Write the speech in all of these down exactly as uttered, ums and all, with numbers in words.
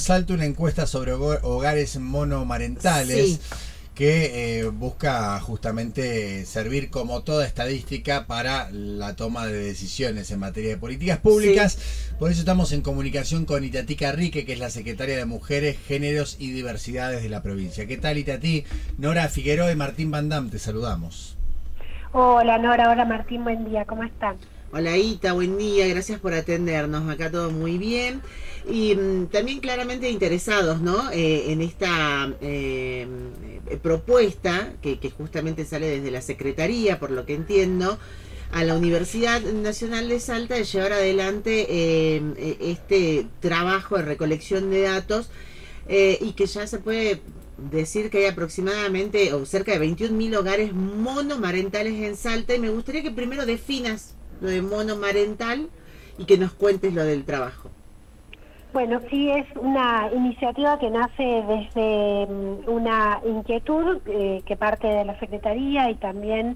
Salto una encuesta sobre hogares monomarentales, sí, que eh, busca justamente servir como toda estadística para la toma de decisiones en materia de políticas públicas. Sí. Por eso estamos en comunicación con Itatí Carrique, que es la secretaria de Mujeres, Géneros y Diversidades de la provincia. ¿Qué tal, Itatí? Nora Figueroa y Martín Van Dam, te saludamos. Hola Nora, hola Martín, buen día, ¿cómo están? Hola Ita, buen día, gracias por atendernos, acá todo muy bien y mmm, también claramente interesados, ¿no? Eh, en esta eh, propuesta que, que justamente sale desde la Secretaría, por lo que entiendo, a la Universidad Nacional de Salta de llevar adelante eh, este trabajo de recolección de datos eh, y que ya se puede decir que hay aproximadamente o cerca de veintiún mil hogares monomarentales en Salta, y me gustaría que primero definas lo de monomarental y que nos cuentes lo del trabajo. Bueno, sí, es una iniciativa que nace desde una inquietud eh, que parte de la Secretaría y también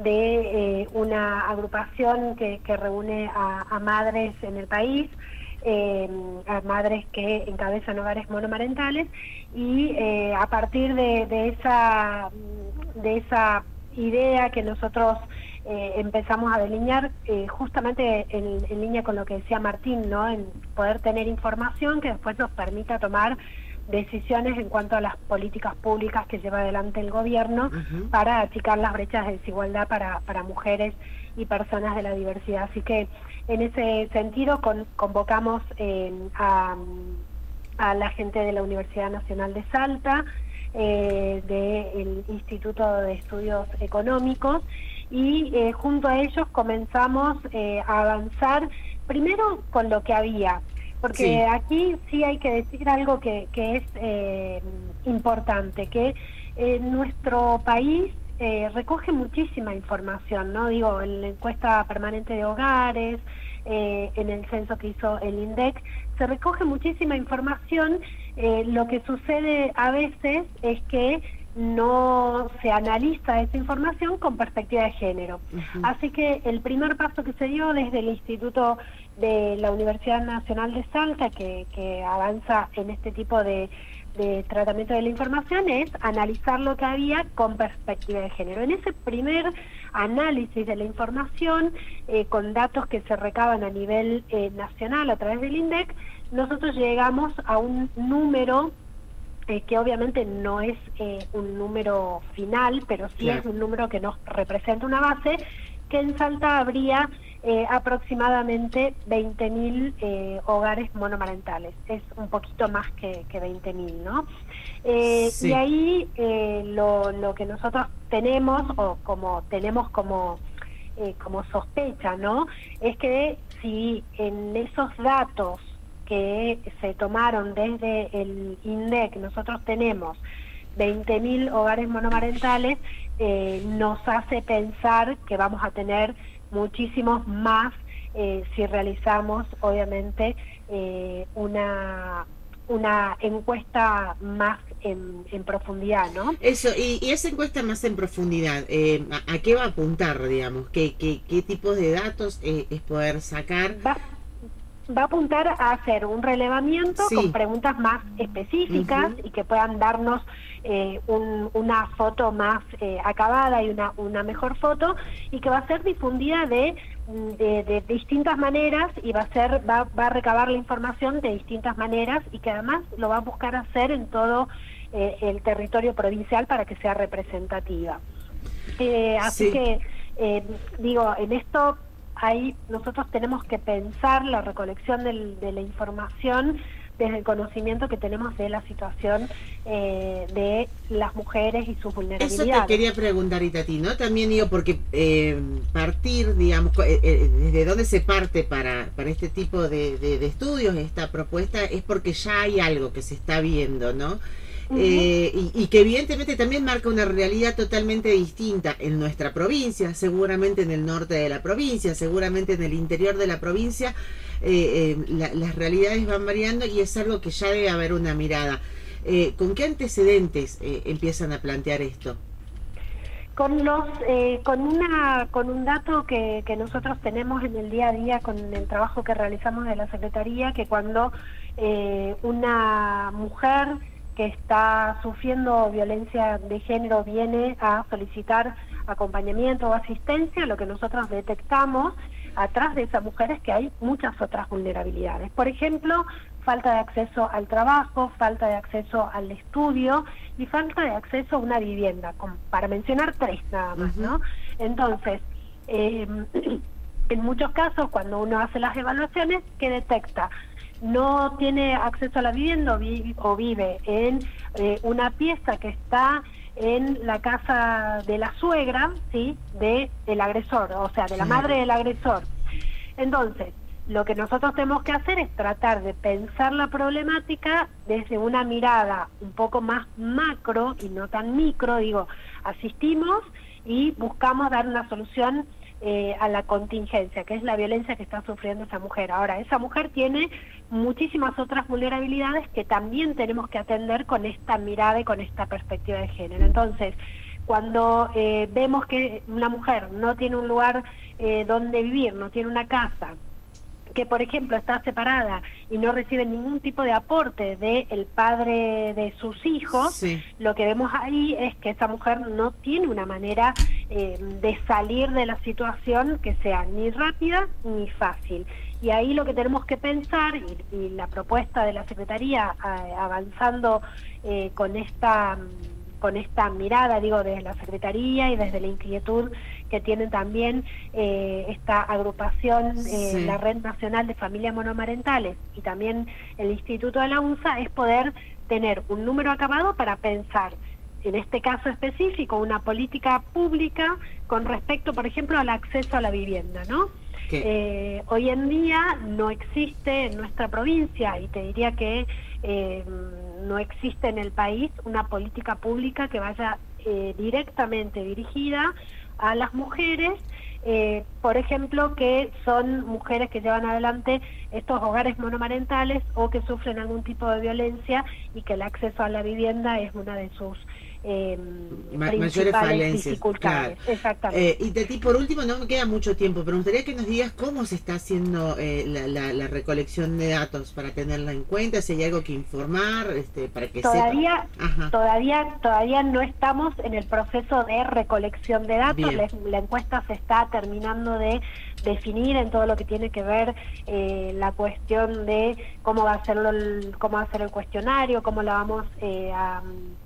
de eh, una agrupación que, que reúne a, a madres en el país, eh, a madres que encabezan hogares monomarentales, y eh, a partir de, de esa de esa idea que nosotros Eh, empezamos a delinear eh, justamente en, en línea con lo que decía Martín, ¿no? En poder tener información que después nos permita tomar decisiones en cuanto a las políticas públicas que lleva adelante el gobierno uh-huh. para achicar las brechas de desigualdad para, para mujeres y personas de la diversidad. Así que en ese sentido con, convocamos eh, a, a la gente de la Universidad Nacional de Salta, eh, del Instituto de Estudios Económicos, y eh, junto a ellos comenzamos eh, a avanzar primero con lo que había, porque sí. Aquí sí hay que decir algo que, que es eh, importante, que eh, nuestro país eh, recoge muchísima información, ¿no? Digo, en la encuesta permanente de hogares, eh, en el censo que hizo el INDEC, se recoge muchísima información. Eh, lo que sucede a veces es que no se analiza esa información con perspectiva de género. Uh-huh. Así que el primer paso que se dio desde el Instituto de la Universidad Nacional de Salta, que, que avanza en este tipo de, de tratamiento de la información, es analizar lo que había con perspectiva de género. En ese primer análisis de la información, eh, con datos que se recaban a nivel eh, nacional a través del INDEC, nosotros llegamos a un número Eh, que obviamente no es eh, un número final, pero sí claro. Es un número que nos representa una base, que en Salta habría eh, aproximadamente veinte mil eh, hogares monomarentales. Es un poquito más que, que veinte mil, ¿no? Eh, sí. Y ahí eh, lo, lo que nosotros tenemos, o como tenemos como, eh, como sospecha, ¿no? Es que si en esos datos que se tomaron desde el INDEC, nosotros tenemos veinte mil hogares monomarentales, eh, nos hace pensar que vamos a tener muchísimos más eh, si realizamos, obviamente, eh, una, una encuesta más en, en profundidad, ¿no? Eso, y, y esa encuesta más en profundidad, eh, ¿a, ¿a qué va a apuntar, digamos? ¿Qué, qué, qué tipos de datos eh, es poder sacar? Va va a apuntar a hacer un relevamiento sí. con preguntas más específicas uh-huh. y que puedan darnos eh, un, una foto más eh, acabada y una, una mejor foto, y que va a ser difundida de, de, de distintas maneras, y va a ser va, va a recabar la información de distintas maneras, y que además lo va a buscar hacer en todo eh, el territorio provincial para que sea representativa. Eh, así sí. que, eh, digo, en esto ahí nosotros tenemos que pensar la recolección del, de la información desde el conocimiento que tenemos de la situación eh, de las mujeres y sus vulnerabilidades. Eso te quería preguntar, Itatí, ¿no? También digo, porque eh, partir, digamos, eh, eh, desde dónde se parte para, para este tipo de, de, de estudios, esta propuesta, es porque ya hay algo que se está viendo, ¿no? Uh-huh. Eh, y, y que evidentemente también marca una realidad totalmente distinta en nuestra provincia, seguramente en el norte de la provincia, seguramente en el interior de la provincia, eh, eh, la, las realidades van variando, y es algo que ya debe haber una mirada. Eh, ¿Con qué antecedentes eh, empiezan a plantear esto? Con los, eh, con una, con un dato que, que nosotros tenemos en el día a día con el trabajo que realizamos de la Secretaría, que cuando eh, una mujer que está sufriendo violencia de género viene a solicitar acompañamiento o asistencia, lo que nosotros detectamos atrás de esa mujer es que hay muchas otras vulnerabilidades. Por ejemplo, falta de acceso al trabajo, falta de acceso al estudio y falta de acceso a una vivienda, para mencionar tres nada más, ¿no? Entonces, eh, en muchos casos, cuando uno hace las evaluaciones, ¿qué detecta? No tiene acceso a la vivienda o, vi o vive en eh, una pieza que está en la casa de la suegra, ¿sí?, de el agresor, o sea, de la madre del agresor. Entonces, lo que nosotros tenemos que hacer es tratar de pensar la problemática desde una mirada un poco más macro y no tan micro. Digo, asistimos y buscamos dar una solución eh, a la contingencia, que es la violencia que está sufriendo esa mujer. Ahora, esa mujer tiene muchísimas otras vulnerabilidades que también tenemos que atender con esta mirada y con esta perspectiva de género. Entonces, cuando eh, vemos que una mujer no tiene un lugar eh, donde vivir, no tiene una casa, que por ejemplo está separada y no recibe ningún tipo de aporte del padre de sus hijos, sí, lo que vemos ahí es que esa mujer no tiene una manera eh, de salir de la situación que sea ni rápida ni fácil. Y ahí lo que tenemos que pensar, y, y la propuesta de la Secretaría eh, avanzando eh, con esta con esta mirada, digo, desde la Secretaría y desde la inquietud que tienen también eh, esta agrupación, eh, sí, la Red Nacional de Familias Monomarentales y también el Instituto de la UNSA, es poder tener un número acabado para pensar, en este caso específico, una política pública con respecto, por ejemplo, al acceso a la vivienda, ¿no? Eh, hoy en día no existe en nuestra provincia, y te diría que eh, no existe en el país una política pública que vaya eh, directamente dirigida a las mujeres, eh, por ejemplo, que son mujeres que llevan adelante estos hogares monomarentales o que sufren algún tipo de violencia y que el acceso a la vivienda es una de sus Eh, mayores falencias, dificultades. Claro. Exactamente. Eh, y de ti, por último, no me queda mucho tiempo, pero me gustaría que nos digas cómo se está haciendo eh, la, la, la recolección de datos para tenerla en cuenta, si hay algo que informar, este, para que todavía, sepa. todavía, todavía no estamos en el proceso de recolección de datos. La, la encuesta se está terminando de definir en todo lo que tiene que ver eh, la cuestión de cómo va a ser el, cómo va a ser el cuestionario, cómo la vamos eh, a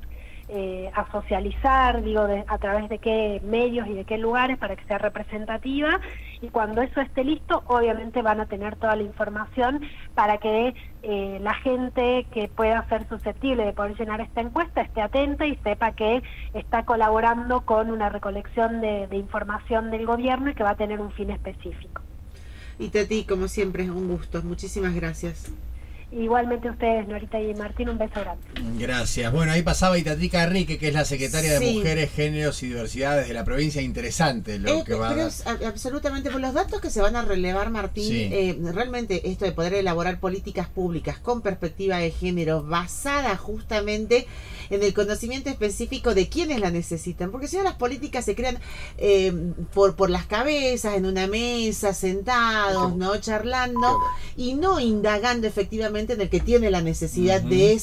Eh, a socializar, digo, de, a través de qué medios y de qué lugares para que sea representativa, y cuando eso esté listo, obviamente van a tener toda la información para que eh, la gente que pueda ser susceptible de poder llenar esta encuesta esté atenta y sepa que está colaborando con una recolección de, de información del gobierno y que va a tener un fin específico. Y Tati, como siempre, un gusto. Muchísimas gracias. Igualmente ustedes, Norita y Martín, un beso grande. Gracias. Bueno, ahí pasaba Itatí Carrique, que es la secretaria sí. de Mujeres, Géneros y Diversidades de la provincia. Interesante lo eh, que va pero a es, absolutamente, por los datos que se van a relevar, Martín, sí. eh, realmente esto de poder elaborar políticas públicas con perspectiva de género basada justamente en el conocimiento específico de quienes la necesitan, porque si no las políticas se crean eh, por, por las cabezas, en una mesa, sentados, ¿no? Charlando, y no indagando efectivamente en el que tiene la necesidad uh-huh. de